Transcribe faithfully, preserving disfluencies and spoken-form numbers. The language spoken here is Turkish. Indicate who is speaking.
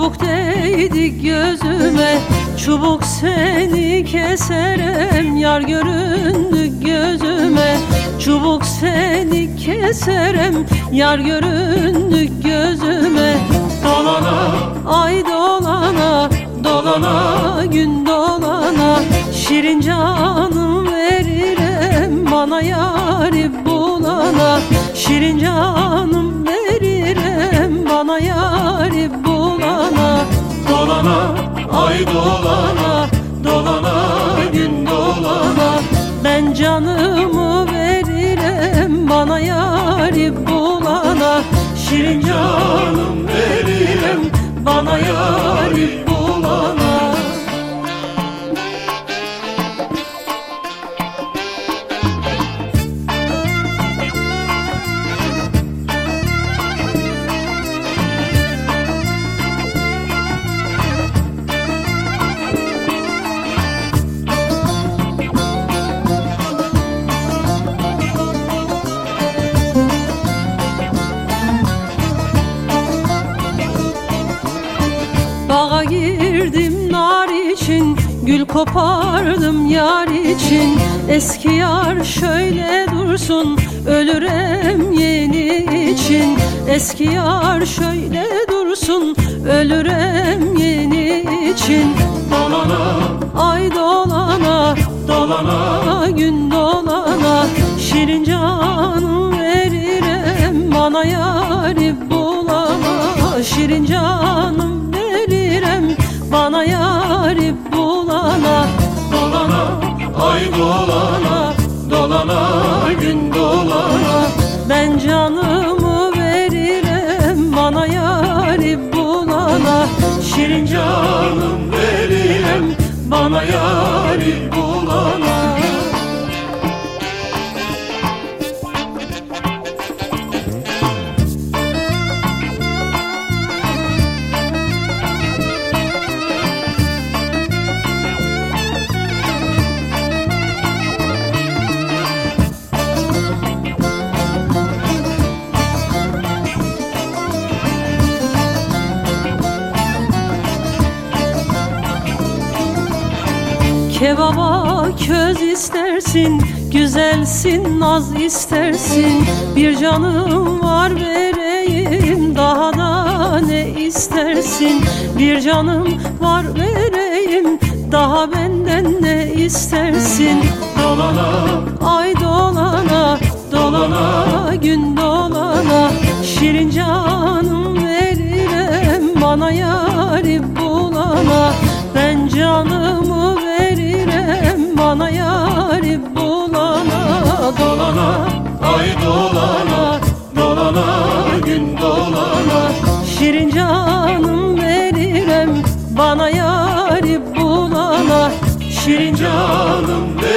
Speaker 1: çubuk değdi gözüme, çubuk seni keserem, yar göründü gözüme. Çubuk seni keserem, yar göründü gözüme. Dolana, ay dolana, dolana, gün dolana, şirin canım veririm bana yari bulana. Şirin canım veririm bana yari bulana. Dolana, ay dolana, dolana, gün dolana, ben canımı veririm bana yari bulana. Şirin canım veririm bana yari bulana. Bağa girdim nar için, gül kopardım yar için. Eski yar şöyle dursun, ölürem yeni için. Eski yar şöyle dursun, ölürem yeni için. Dolana, ay dolana, dolana, gün dolana, şirin canım veririm bana yari bulana. Şirin canım veririm bana yari bulana. Dolana, ay dolana, dolana, gün dolana, ben canımı veririm bana yari bulana. Şirin canım veririm bana yari bulana. Kebaba köz istersin, güzelsin naz istersin. Bir canım var vereyim, daha da ne istersin? Bir canım var vereyim, daha benden ne istersin? Dolana, ay dolana, dolana, gün dolana, şirin canım veririm bana yari bulana. Ben canımı veririm bana yari bulana. Dolana, ay dolana, dolana, gün dolana, şirin canım veririm bana yari bulana. Şirin canım veririm